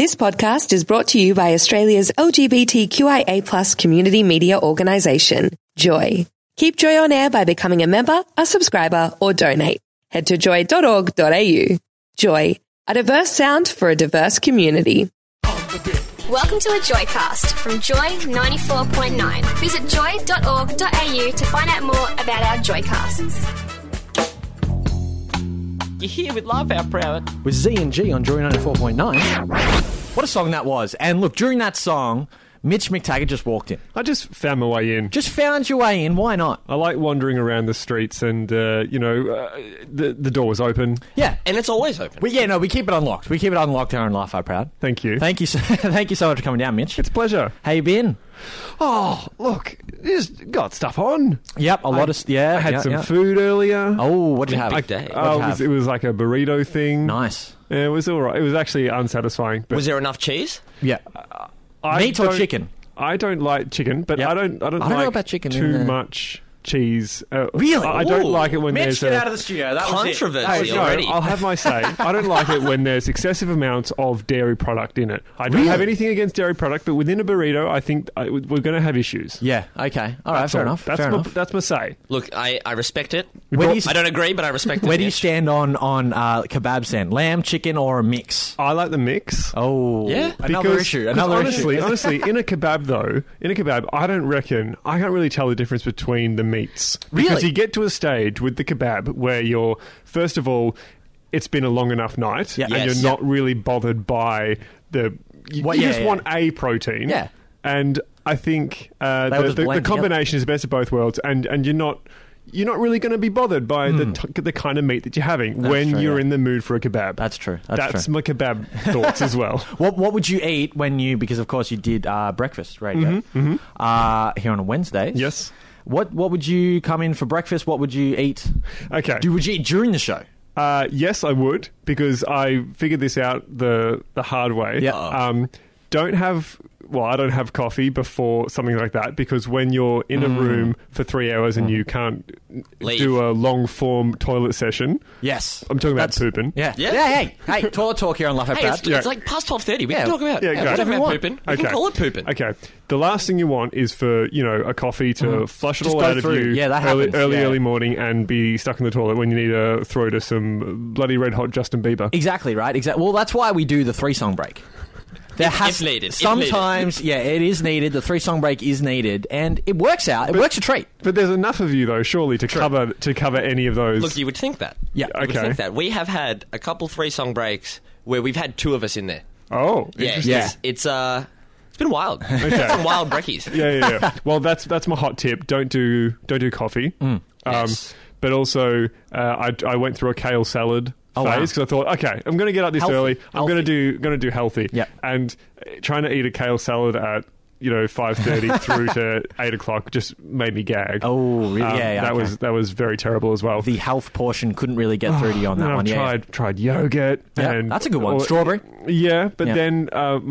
This podcast is brought to you by Australia's LGBTQIA+ community media organisation, Joy. Keep Joy on air by becoming a member, a subscriber, or donate. Head to joy.org.au. Joy, a diverse sound for a diverse community. Welcome to a Joycast from Joy 94.9. Visit joy.org.au to find out more about our Joycasts. You're here with Laugh Out Proud. With Z and G on Joy 94.9. What a song that was. And look, during that song, Mitch McTaggart just walked in. I just found my way in. Just found your way in. Why not? I like wandering around the streets and, the door was open. Yeah. And it's always open. We keep it unlocked. We keep it unlocked here on Laugh Out Proud. Thank you. Thank you so much for coming down, Mitch. It's a pleasure. How you been? Oh, look, just got stuff on. Yep, I had some food earlier. Oh, what did you have? Big day. It was like a burrito thing. Nice. Yeah, it was all right. It was actually unsatisfying. But Was there enough cheese? Yeah. Meat or chicken? I don't like chicken, but Yep. I don't like know about chicken too much cheese. Really? I don't like it when Mitch, there's get out of the studio. That was it. Controversy No, already. I'll have my say. I don't like it when there's excessive amounts of dairy product in it. I don't have anything against dairy product, but within a burrito, I think we're going to have issues. Yeah, okay. All right, fair enough. That's my say. Look, I respect it. Where do you- I don't agree, but I respect it. Where do you Mitch. stand on kebab stand? Lamb, chicken, or a mix? I like the mix. Oh, Yeah? Another issue. Honestly, in a kebab, I can't really tell the difference between the meats. Because Really? you get to a stage with the kebab where you're, first of all, it's been a long enough night, Yeah. and Yes. you're not really bothered by the... You just want a protein. Yeah. And I think They'll just the blend combination is the best of both worlds, and you're not really going to be bothered by the kind of meat that you're having when true, you're yeah. in the mood for a kebab. That's true. That's my kebab thoughts as well. What would you eat because of course you did breakfast radio here on a Wednesday? Yes. What would you come in for breakfast? What would you eat? Okay. Would you eat during the show? Yes, I would, because I figured this out the hard way. Yeah. I don't have coffee before something like that, because when you're in a room for 3 hours and you can't Leave. do a long form toilet session. Yes. I'm talking about pooping. Yeah. Yeah. Hey, toilet talk here on Laugh Out Hey, Proud. it's like past 12:30. We can talk about Yeah, go. talk about want. pooping. We can call it pooping. Okay. The last thing you want is for, a coffee to flush it Just all go out of through. you Yeah, that happens. Yeah. early morning and be stuck in the toilet when you need to throw to some bloody red hot Justin Bieber. Exactly, right? Exactly. Well, that's why we do the 3-song break. If needed. Sometimes, it is needed. The 3-song break is needed, and it works out. It works a treat. But there's enough of you, though, surely, to cover any of those. Look, you would think that. Yeah, You would okay. think that. We have had a couple 3-song breaks where we've had 2 of us in there. Oh, Yeah, interesting. it's been wild. Some wild brekkies. Yeah. Well, that's my hot tip. Don't do coffee. Yes. But also, I went through a kale salad Oh, wow. phase because I thought, okay, I'm going to get up this Healthy. early. I'm going to do healthy. Yep. And trying to eat a kale salad at 5:30 through to 8 o'clock just made me gag. Oh, really? That was very terrible as well. The health portion couldn't really get through to you on that And one. I've tried yogurt. Yeah, and that's a good one. Strawberry? Yeah, but Yeah. then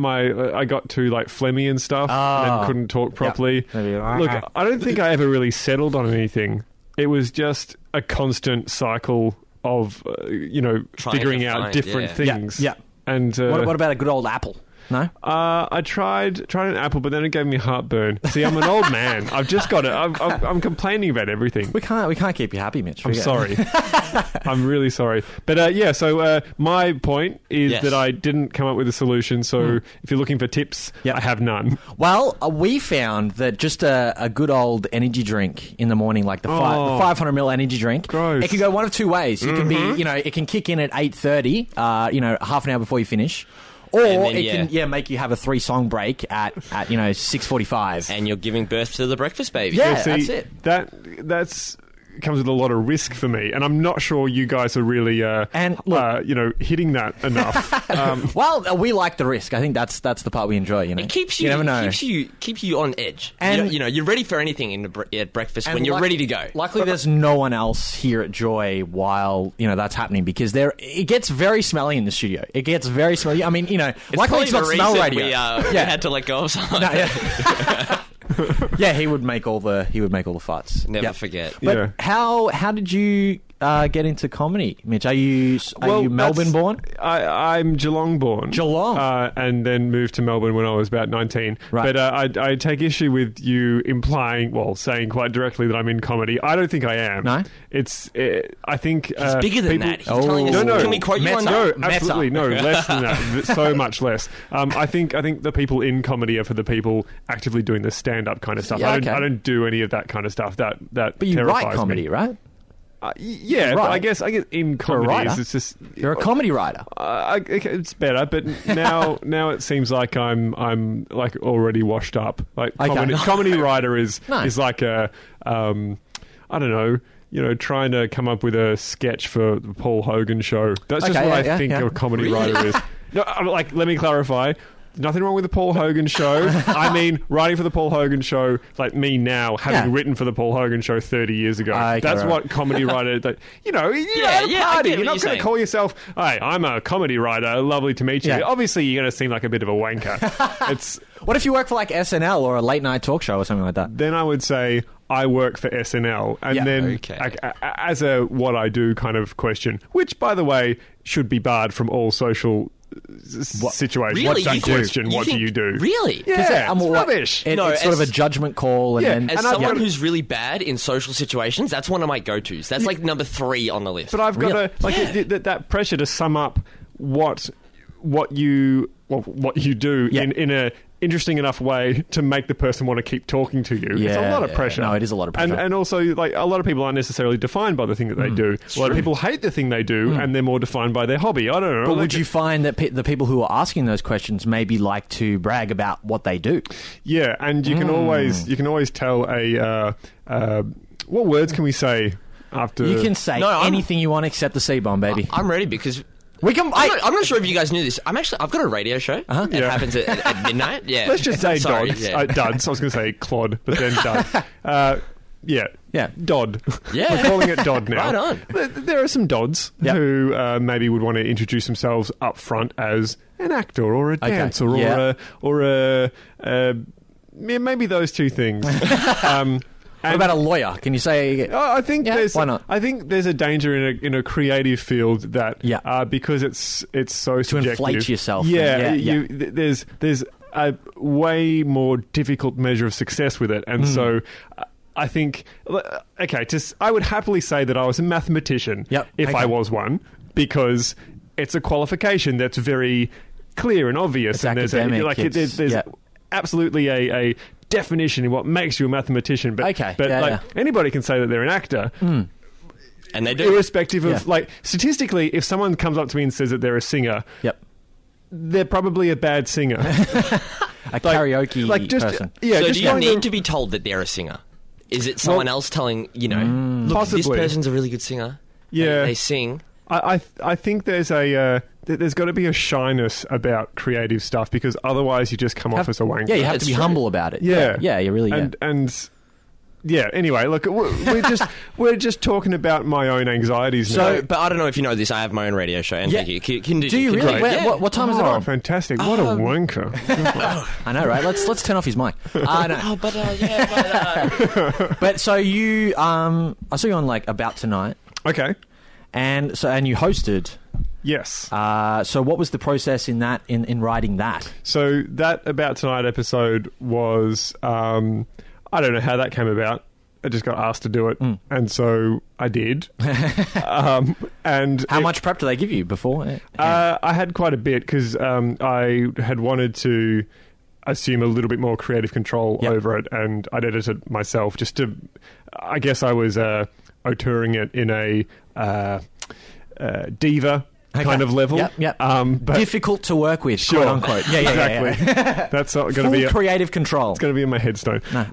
I got to like phlegmy and stuff and then couldn't talk properly. Maybe, Look, I don't think I ever really settled on anything. It was just a constant cycle of figuring to out find, different yeah. things. Yeah. And What about a good old apple? No? I tried an apple, but then it gave me heartburn. See, I'm an old man. I've just got it. I'm complaining about everything. We can't keep you happy, Mitch. I'm sorry. I'm really sorry. But so my point is Yes. that I didn't come up with a solution. So if you're looking for tips, Yep. I have none. Well, we found that just a good old energy drink in the morning, like the 500ml energy drink, Gross. it can go one of two ways. It can be, it can kick in at 8:30, half an hour before you finish. Or And then, it can make you have a 3-song break at 6:45. And you're giving birth to the breakfast baby. Yeah. See, that's it. That's comes with a lot of risk for me, and I'm not sure you guys are really hitting that enough. Well, we like the risk. I think that's the part we enjoy. It keeps you, You never know. keeps you on edge. And- you're ready for anything at breakfast And when you're ready to go. Luckily, there's no one else here at Joy while that's happening, because it gets very smelly in the studio. It gets very smelly. I mean, luckily it's not the smell reason radio. we had to let go of someone. No, yeah. Yeah, he would make all the farts. Never Yep. forget. But Yeah. how did you get into comedy, Mitch? Are you Melbourne born? I'm Geelong born. Geelong. And then moved to Melbourne when I was about 19. Right. But I take issue with you saying quite directly that I'm in comedy. I don't think I am. No? I think... He's bigger than that. He's telling us... No. Can we quote you on that? No, absolutely. No, less than that. So much less. I think the people in comedy are for the people actively doing the stand-up kind of stuff. Yeah, I don't do any of that kind of stuff. That But you terrifies write comedy, me. right? Yeah, Right. but I guess in comedy it's just You're a comedy writer. it's better, but now it seems like I'm like already washed up. Like Okay. comedy writer is No. is like a I don't know, trying to come up with a sketch for the Paul Hogan show. That's just Okay, what yeah, I think yeah. a comedy writer is. No, let me clarify. Nothing wrong with the Paul Hogan show. I mean, writing for the Paul Hogan show, like me now, having written for the Paul Hogan show 30 years ago. Okay, That's right. what comedy writer... You're at a I party. get You're what not you're going to saying. call yourself, hey, I'm a comedy writer. Lovely to meet you. Yeah. Obviously, you're going to seem like a bit of a wanker. What if you work for like SNL or a late night talk show or something like that? Then I would say I work for SNL, and Yeah. then Okay. as a what I do kind of question, which by the way should be barred from all social situations. Really? What's that You think- question? What do you do? Really? Yeah, it's what- rubbish. It's No, sort of a as- judgment call, and Yeah, then As And I've someone got- who's really bad in social situations, that's one of my go-tos. That's like number 3 on the list. But I've got Really? that pressure to sum up what you do Yeah. in a interesting enough way to make the person want to keep talking to you. It's a Yeah, lot of yeah. pressure. No, it is a lot of pressure. And also, like, a lot of people aren't necessarily defined by the thing that they do. A lot of people hate the thing they do, and they're more defined by their hobby. I don't know. But Like, would you find that the people who are asking those questions maybe like to brag about what they do? Yeah, and you can always tell what words can we say after You can say No, I'm- anything you want except the C-bomb, baby. I'm ready because... We can. I'm not sure if you guys knew this. I've got a radio show. It Yeah. happens at midnight. Yeah. Let's just say Sorry, Dods. yeah. Duds. I was going to say Clod, but then Dud. Yeah. Dodd. Yeah. We're calling it Dodd now. Right on. There are some Dodds Yep. who maybe would want to introduce themselves up front as an actor or a dancer Yeah. or a maybe those two things. What about a lawyer? Can you say? I think Yeah, there's. why not? I think there's a danger in a creative field that because it's so subjective. inflate yourself. Yeah, Yeah, there's a way more difficult measure of success with it, and so. I think, I would happily say that I was a mathematician if I was one, because it's a qualification that's very clear and obvious. It's and academic, there's absolutely a definition in what makes you a mathematician. But, anybody can say that they're an actor. And they do. Irrespective of, statistically, if someone comes up to me and says that they're a singer, they're probably a bad singer. A karaoke person. Yeah, So just do you going need to be told that they're a singer? Is it someone else telling, look, Possibly. this person's a really good singer. Yeah. They sing. I think there's there's got to be a shyness about creative stuff, because otherwise you just come off as a wanker. Yeah, you have It's to be true. humble about it. Yeah. Yeah, you really and yeah. Anyway, look, we're just talking about my own anxities now. So, but I don't know if you know this. I have my own radio show. And Yeah. thank you. Do you really? Great. Where- Yeah. what time is it Oh, on? fantastic! What a wanker! I know, right? Let's turn off his mic. No. Oh, but But so you, I saw you on like About Tonight, Okay. and you hosted. Yes. So what was the process in that in writing that? So that About Tonight episode was, I don't know how that came about. I just got asked to do it, and so I did. And How much prep do they give you before? I had quite a bit, because I had wanted to assume a little bit more creative control over it, and I'd edited myself just to. I guess I was auteuring it in a diva kind of level. Yep. But Difficult to work with, Sure. quote unquote. Yeah, exactly. Yeah. That's not going to Full be. creative control. It's going to be in my headstone. No.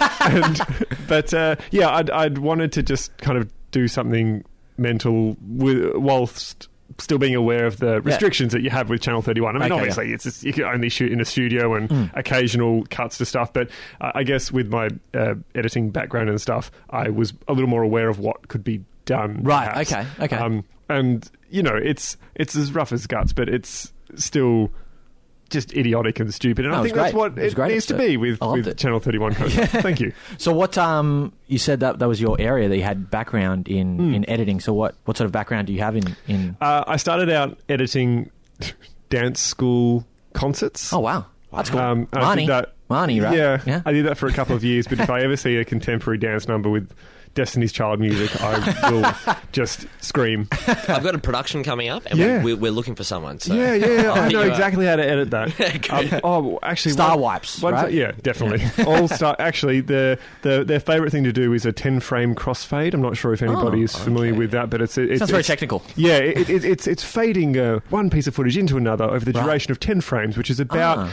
I'd wanted to just kind of do something mental whilst still being aware of the restrictions that you have with Channel 31. I mean, obviously, it's just, you can only shoot in a studio and occasional cuts to stuff. But I guess with my editing background and stuff, I was a little more aware of what could be done. Right. perhaps. Okay. And it's as rough as guts, but it's still just idiotic and stupid. And No, I it was think that's great. what It was it great needs to episode. be with I loved it. Channel 31 content. Thank you. So what? You said that was your area that you had background in editing. So what sort of background do you have in? I started out editing dance school concerts. Oh wow, that's cool. I did that. Marnie, right? Yeah, I did that for a couple of years. But if I ever see a contemporary dance number with Destiny's Child music, I will just scream. I've got a production coming up, and Yeah. we're looking for someone. So Yeah, I'll I hit know you up. exactly how to edit that. Actually, Star wipes, right? Yeah, definitely. All star. Actually, their favourite thing to do is a 10-frame crossfade. I'm not sure if anybody is familiar with that, but it's Sounds very technical. Yeah, it's fading one piece of footage into another over the duration of 10 frames, which is about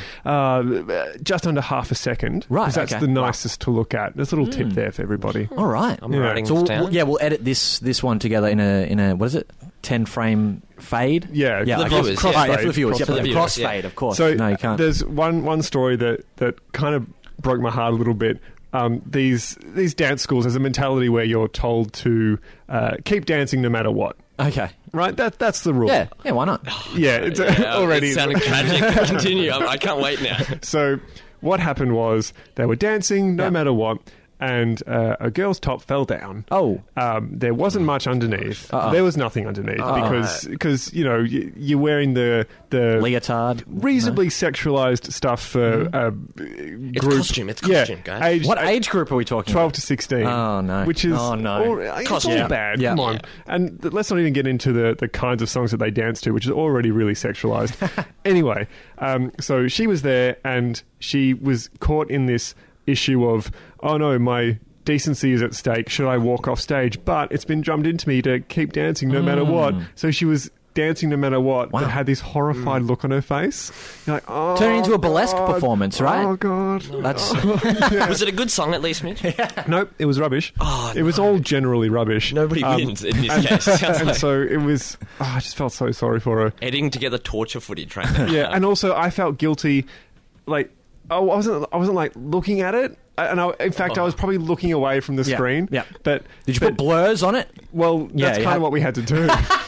just under half a second. Right, 'cause that's okay. the nicest to look at. There's a little tip there for everybody. All right. I'm writing So this down. we'll edit this one together in a what is it? 10-frame fade. Yeah, For the viewers, crossfade. yeah. Oh, yeah, for the viewers. For the Yeah, viewers, crossfade, yeah. of course. So no, you can't. there's one story that kind of broke my heart a little bit. These dance schools, there's a mentality where you're told to keep dancing no matter what. Okay. Right, that's the rule. Yeah. Why not? Yeah, it's Yeah, already. It's sounding tragic. Continue. I can't wait now. So what happened was they were dancing no Yeah. matter what, and a girl's top fell down. Oh. There wasn't much underneath. Uh-oh. There was nothing underneath because you know you're wearing the Leotard. reasonably sexualized stuff for a group. It's costume, guys. Aged, What age group are we talking 12 about? to 16. Oh, no. Which is Oh, no. it's Costume. all Yeah. bad. Yeah. Come on. Yeah. And let's not even get into the kinds of songs that they dance to, which is already really sexualized. Anyway, so she was there and she was caught in this issue of, oh no, my decency is at stake. Should I walk off stage? But it's been drummed into me to keep dancing no matter what. So she was dancing no matter what, but had this horrified look on her face. You're like, oh, Turn it into a burlesque God. performance, right? Oh God. That's Was it a good song at least, Mitch? Nope, it was rubbish. Oh, it was all generally rubbish. Nobody wins in this case. Sounds And like so it was. I just felt so sorry for her. editing together torture footage right now. Yeah, and also I felt guilty. Like I wasn't like looking at it, and in fact I was probably looking away from the Yeah, screen. yeah. But Did you put blurs on it? well, Yeah, that's you kind had- of what we had to do.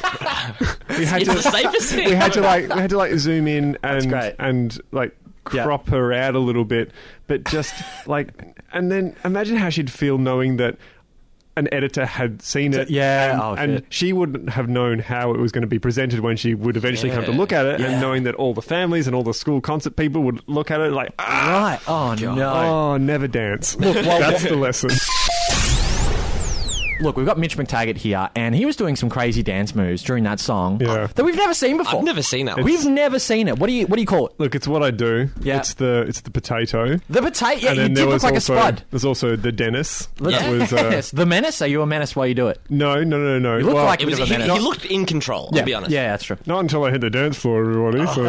we had It's the safest thing. we had to like zoom in great. and like Yeah. crop her out a little bit, but just like, and then imagine how she'd feel knowing that an editor had seen it, Yeah, and, oh, and shit. she wouldn't have known how it was going to be presented when she would eventually come to look at it, Yeah. and knowing that all the families and all the school concert people would look at it like, Right. Oh, no. oh, never dance. That's the lesson. Look, we've got Mitch McTaggart here, and he was doing some crazy dance moves during that song Yeah. that we've never seen before. I've never seen that one. We've never seen it. What do you call it? Look, it's what I do. Yeah. It's the potato. The potato. Yeah, And you then did there look was like also, a spud. There's also the Dennis. Yeah. Was, Yes, the menace. Are you a menace while you do it? no. You look like It was, a bit of a he menace. looked in control, I'll be honest. Yeah, that's true. Not until I hit the dance floor, everybody. So,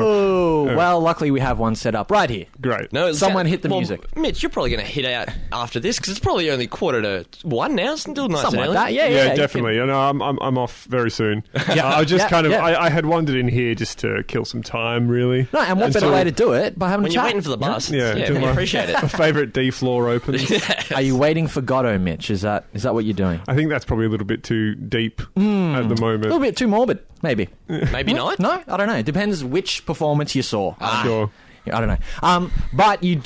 Oh, well, luckily we have one set up right here. great. No, Someone hit the music. Mitch, you're probably going to hit out after this because it's probably only 1:45 now. Still nice Something and like early. that. Yeah, Yeah, definitely. You know, I'm off very soon. I was just I had wandered in here just to kill some time, really. No, and what better way to do it by having When a you're chat? waiting for the bus, Yeah, yeah, do we my- appreciate it. My favourite D floor opens. Are you waiting for Godot, Mitch? Is that what you're doing? I think that's probably a little bit too deep at the A little moment. bit too morbid, maybe. Maybe not. No, I don't know. It depends which performance you saw. Sure. I don't know. But you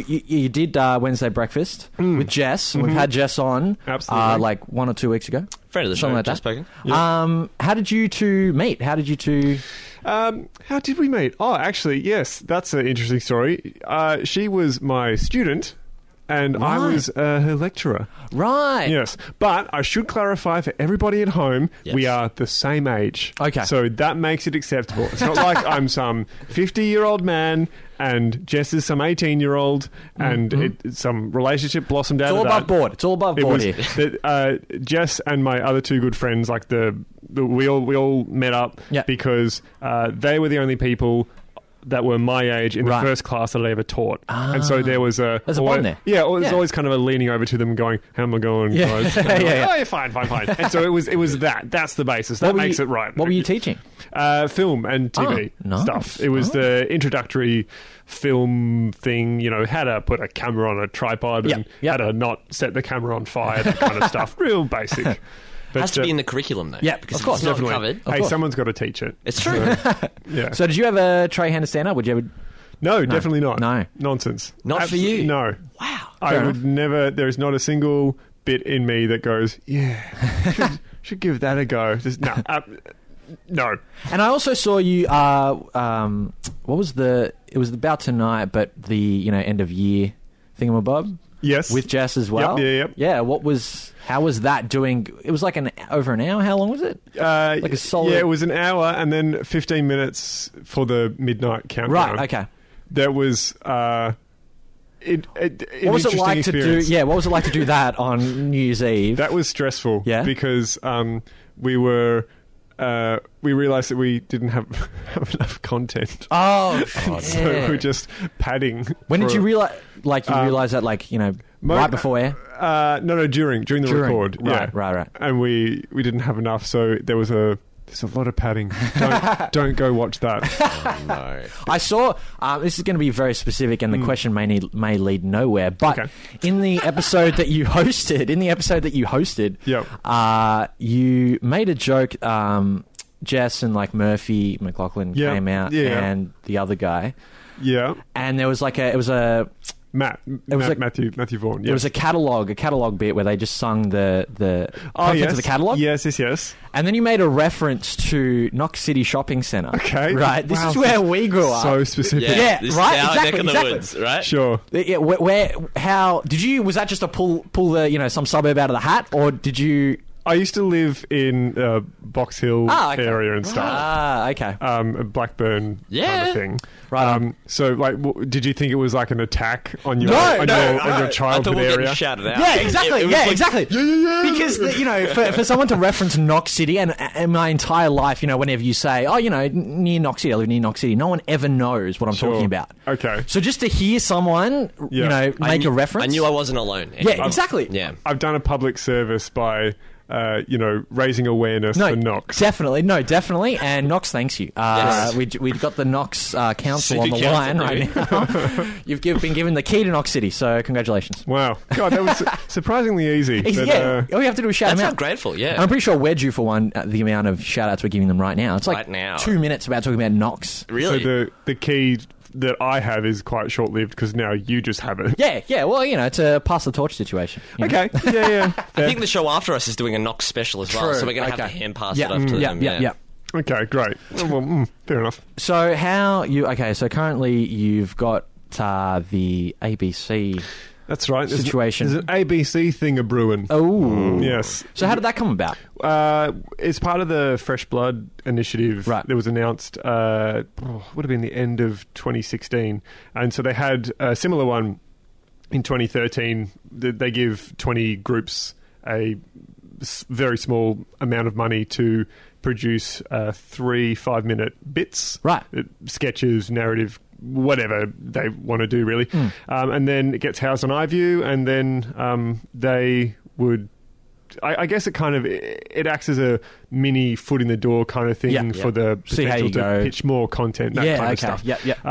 did Wednesday breakfast with Jess. We've had Jess on Absolutely. like 1 or 2 weeks ago. Friend of the show, Something like just that. spoken. How did you two meet? How did you two... How did we meet? Oh, actually, yes, that's an interesting story. She was my student, and I Right. was her lecturer. Right. Yes, but I should clarify for everybody at home, Yes. we are the same age. Okay. So that makes it acceptable. It's not like I'm some 50-year-old man and Jess is some 18-year-old and some relationship blossomed out It's all of that. above board. It's all above It board was here. Jess and my other two good friends, like we all met up Yeah. because they were the only people that were my age in the Right. first class that I ever taught. And so there was There's a bond there. Yeah, there's Yeah. always kind of a leaning over to them and going, how am I going, Yeah. guys? And Yeah, they're like, yeah. oh, yeah, fine. And so it was that. That's the basis. That What were makes you- it right. What were you teaching? Film and TV nice. stuff. It was the introductory film thing, how to put a camera on a tripod and Yep. how to not set the camera on fire, that kind of stuff. Real basic. It has to be in the curriculum, though. Yeah, because of course, it's not definitely. covered. Hey, someone's got to teach it. It's true. Yeah. So did you ever try hand to stand up? Would you ever? No, definitely not. No. Nonsense. Not for you? No. Wow. I would never. There is not a single bit in me that goes, yeah, should give that a go. Just no. No. And I also saw you. What was the? It was about tonight, but the end of year thingamabob. Yes. With Jess as well. Yep. Yeah. How was that doing? It was like over an hour. How long was it? Like a solid. Yeah, it was an hour and then 15 minutes for the midnight countdown. Right. Okay. That was. What was it like to do? Yeah. What was it like to do that on New Year's Eve? That was stressful. Yeah. Because we were. We realised that we didn't have enough content. Oh, So we were just padding. When did you realise? Like you realised that, right before air? No, during the record. Right. And we didn't have enough, so there's a lot of padding. Don't go watch that. Oh, no. I saw. This is going to be very specific, and the question may lead nowhere. But in the episode that you hosted, Yep. You made a joke. Jess and Murphy McLaughlin came out, and the other guy. Yeah. And there was a Matthew Vaughan. Yes. There was a catalogue bit where they just sung the contents of the catalogue. Yes. And then you made a reference to Knox City Shopping Centre. Okay. Right. This is where we grew up. So specific. Yeah, this right? Is our Exactly, neck of the woods, right? Sure. Yeah, how did you? Was that just a pull the some suburb out of the hat, or did you? I used to live in Box Hill area and stuff. Okay. Blackburn kind of thing. Right. So, did you think it was like an attack on your No, on your childhood area? Shouted out. Yeah, exactly. It was Exactly. Yeah. Because for someone to reference Knox City, and my entire life, whenever you say, near Knox City, I live near Knox City, no one ever knows what I'm talking about. Okay. So just to hear someone, make a reference, I knew I wasn't alone. Yeah, exactly. Yeah. I've done a public service by. Raising awareness for Knox. Definitely, and Knox thanks you. Yes. We've got the Knox Council on the City line Council, right now. You've been given the key to Knox City, so congratulations. Wow. God, that was surprisingly easy. But, all you have to do is shout That's them how out. grateful, yeah. And I'm pretty sure we're due for one, the amount of shout-outs we're giving them right now. It's like Right now. 2 minutes about talking about Knox. Really? So the key that I have is quite short-lived because now you just have it. Yeah. Well, it's a pass the torch situation. Okay. Yeah. I think the show after us is doing a Knox special as well, True. so we're going to have to hand pass it off to them. Yeah. Okay, great. Well, fair enough. So so currently you've got the ABC. That's right. Situation. There's an ABC thing a brewing. Oh. Yes. So how did that come about? It's part of the Fresh Blood initiative that was announced, would have been the end of 2016. And so they had a similar one in 2013. They give 20 groups a very small amount of money to produce 3 5-minute bits. Right. Sketches, narrative, whatever they want to do, really. And then it gets housed on iView, and then they would... I guess it acts as a mini foot in the door kind of thing for the potential to pitch more content, that kind of stuff.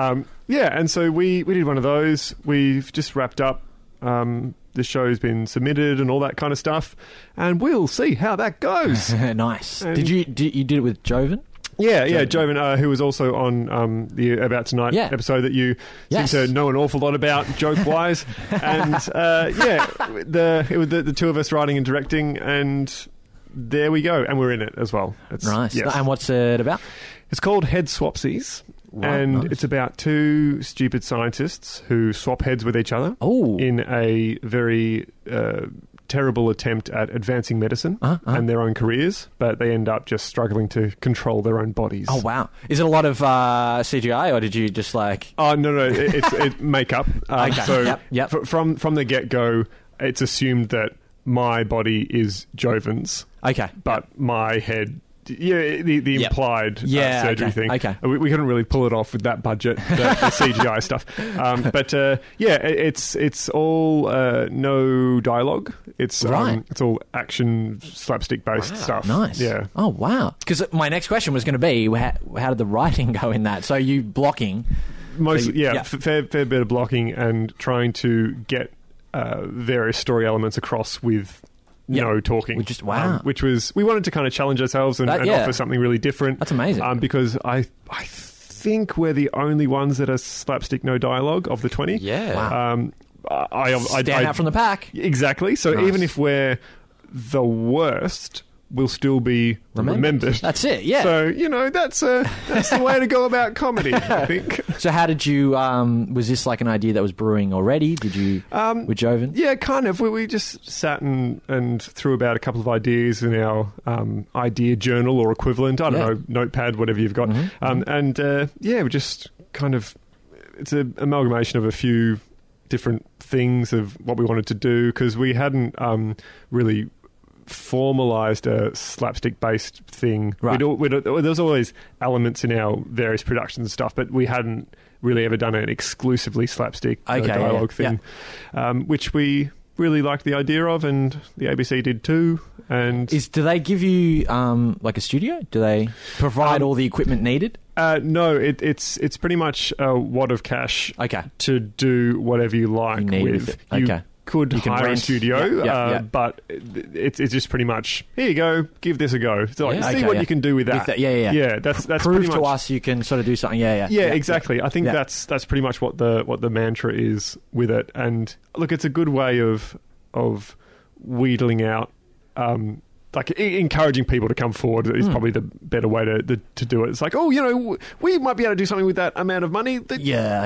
And so we did one of those. We've just wrapped up. The show's been submitted and all that kind of stuff, and we'll see how that goes. Nice. And you did it with Jovan? Yeah, Jovan, who was also on the About Tonight episode that you seem to know an awful lot about, joke-wise. And, it was the two of us writing and directing, and there we go. And we're in it as well. Nice. Yes. And what's it about? It's called Head Swapsies. Right, and it's about 2 stupid scientists who swap heads with each other in a very... terrible attempt at advancing medicine and their own careers, but they end up just struggling to control their own bodies. Oh, wow. Is it a lot of CGI, or did you just like... Oh, no, it's makeup. So from the get-go, it's assumed that my body is Jovan's. Okay. But my head... Yeah, the implied surgery thing. Okay. We couldn't really pull it off with that budget, the CGI stuff. But it's all no dialogue. It's all action, slapstick based stuff. Nice. Yeah. Oh wow. Because my next question was going to be, how did the writing go in that? So you blocking? Mostly, fair bit of blocking and trying to get various story elements across with no talking. Which we wanted to kind of challenge ourselves and offer something really different. That's amazing. Because I think we're the only ones that are slapstick no dialogue of the 20. Yeah. Wow. I stand out from the pack. Exactly. So even if we're the worst, we'll still be remembered. That's it. Yeah. So that's the way to go about comedy, I think. So how did you? Was this like an idea that was brewing already? Did you with Jovan? Yeah, kind of. We just sat and threw about a couple of ideas in our idea journal or equivalent. I don't know, notepad, whatever you've got. And we just kind of, it's an amalgamation of a few different things of what we wanted to do, because we hadn't really formalized a slapstick-based thing. Right. There was always elements in our various productions and stuff, but we hadn't really ever done an exclusively slapstick dialogue thing, which we really liked the idea of, and the ABC did too. And do they give you like a studio? Do they provide all the equipment needed? No, it's pretty much a wad of cash to do whatever you like with. You could hire a studio, but it's just pretty much, here you go, give this a go. So see what you can do with that. Yeah, that's prove pretty much, to us you can sort of do something. Yeah, exactly. I think that's pretty much what the mantra is with it. And look, it's a good way of wheedling out. Like encouraging people to come forward is probably the better way to do it. It's like, we might be able to do something with that amount of money. But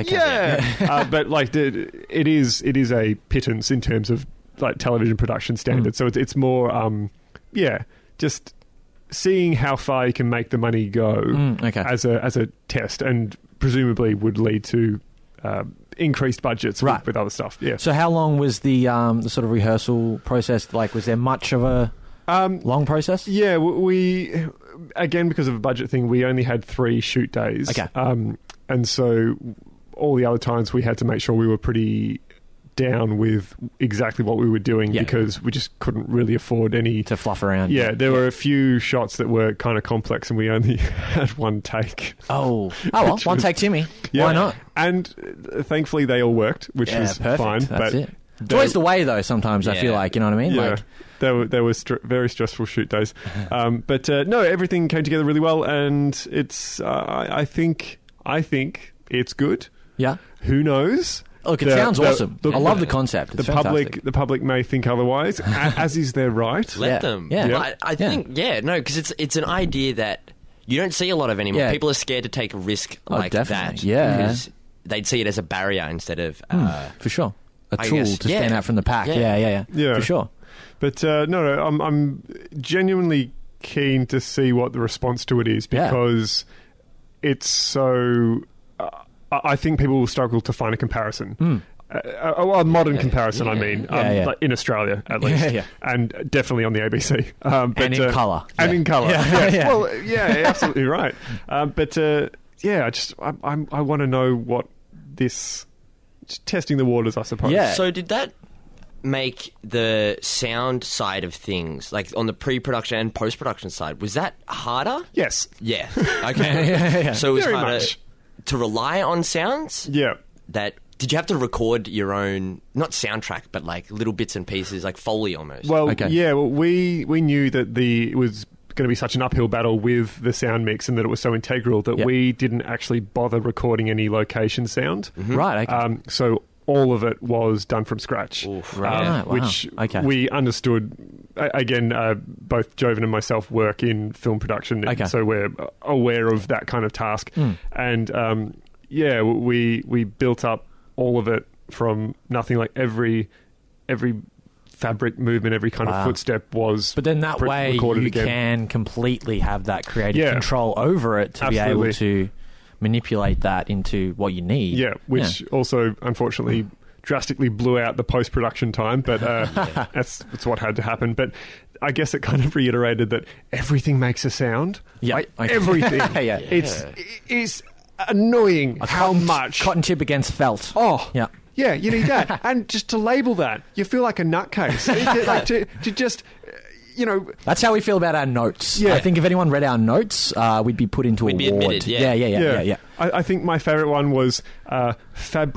like it is a pittance in terms of like television production standards. So it's more, just seeing how far you can make the money go as a test, and presumably would lead to increased budgets with other stuff. Yeah. So how long was the sort of rehearsal process? Like, was there much of a long process? Yeah, we again, because of a budget thing, we only had 3 shoot days. Okay. And so all the other times we had to make sure we were pretty down with exactly what we were doing, because we just couldn't really afford any to fluff around. Yeah, there were a few shots that were kind of complex, and we only had one take. Oh well, one take, Timmy. Yeah. Why not? And thankfully they all worked, which was perfect. Fine. That's it. It's always the way, though. Sometimes I feel like, you know what I mean. Yeah. Like, there were very stressful shoot days, but no, everything came together really well, and it's. I think it's good. Yeah. Who knows? Look, it sounds awesome. I love the concept. It's fantastic. The public may think otherwise, as is their right. Let them. Yeah. I think because it's an idea that you don't see a lot of anymore. Yeah. People are scared to take a risk like definitely. that. Yeah. Because they'd see it as a barrier instead of for sure. A tool to stand out from the pack. Yeah. For sure. But no, I'm genuinely keen to see what the response to it is, because it's so. I think people will struggle to find a comparison. A modern comparison, I mean, like in Australia at least, and definitely on the ABC, but, and in colour, in colour. Well, absolutely right. But I want to know what this. Just testing the waters, I suppose. Yeah. So did that make the sound side of things, like on the pre-production and post-production side, was that harder? Yes. Yeah. Okay. So it was Very harder much. To rely on sounds? Yeah. Did you have to record your own, not soundtrack, but like little bits and pieces, like Foley almost? Well, we knew that it was going to be such an uphill battle with the sound mix, and that it was so integral that we didn't actually bother recording any location sound. Right. Okay. So all of it was done from scratch. Which we understood. Again, both Jovan and myself work in film production, so we're aware of that kind of task. And we built up all of it from nothing. Like every fabric movement, every kind of footstep was. But then that way you can completely have that creative control over it to be able to manipulate that into what you need. Yeah, which also, unfortunately, drastically blew out the post-production time, but that's what had to happen. But I guess it kind of reiterated that everything makes a sound. Yeah. Like, everything. It's annoying how much... Cotton tip against felt. Oh. Yeah. Yeah, you need that. And just to label that, you feel like a nutcase. Like to just... That's how we feel about our notes. Yeah. I think if anyone read our notes, we'd be put into a ward. Be admitted, Yeah. I think my favourite one was fabric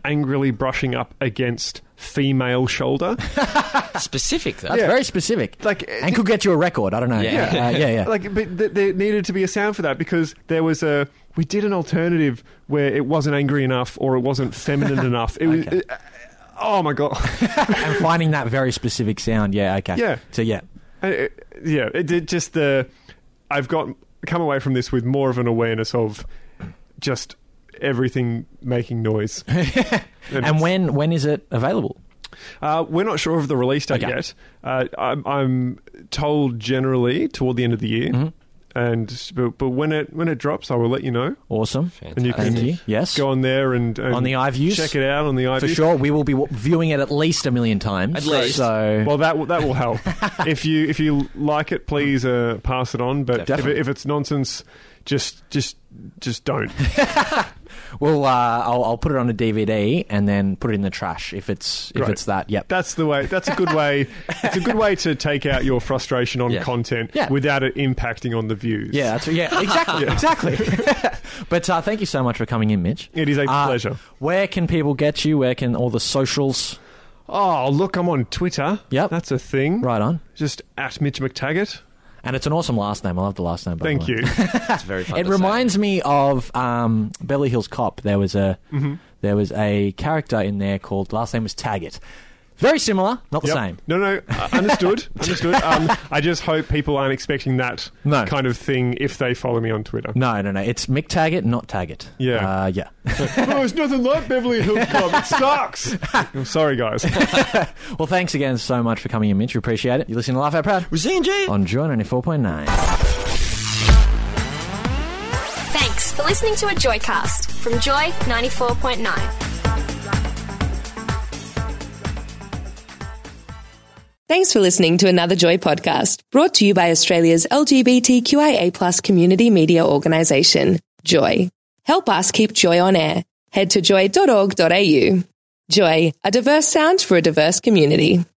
angrily brushing up against female shoulder. Specific, though. That's very specific. And could get you a record. I don't know. Yeah. But there needed to be a sound for that because we did an alternative where it wasn't angry enough or it wasn't feminine enough. It was. Oh my God. And finding that very specific sound. Yeah. Okay. Yeah. So yeah. It did just I've come away from this with more of an awareness of just everything making noise. And when is it available? We're not sure of the release date yet. I'm told generally toward the end of the year. Mm-hmm. But when it drops, I will let you know. Awesome. Fantastic. And you can go on there and on the iViews, check it out on the iViews. For sure, we will be viewing it at least 1 million times. At least. So, well, that will help. If you like it, please pass it on. But if it's nonsense, just don't. Well, I'll put it on a DVD and then put it in the trash if it's that. Yep, that's the way. That's a good way. It's a good way to take out your frustration on content without it impacting on the views. Yeah, exactly. But thank you so much for coming in, Mitch. It is a pleasure. Where can people get you? Where can all the socials? Oh, look, I'm on Twitter. Yep, that's a thing. Right on. Just at Mitch McTaggart. And it's an awesome last name. I love the last name. Thank you. It's very fun. It reminds me of Beverly Hills Cop. There was a character in there called, last name was Taggart. Very similar, not the same. No, understood. I just hope people aren't expecting that kind of thing if they follow me on Twitter. No. It's Mick Taggart, not Taggart. Yeah. Oh, it's nothing like Beverly Hills Cop. It sucks. I'm sorry, guys. Well, thanks again so much for coming in, Mitch. We appreciate it. You're listening to Laugh Out Proud. We're seeing G on Joy 94.9. Thanks for listening to a Joycast from Joy 94.9. Thanks for listening to another Joy podcast brought to you by Australia's LGBTQIA+ community media organisation, Joy. Help us keep Joy on air. Head to joy.org.au. Joy, a diverse sound for a diverse community.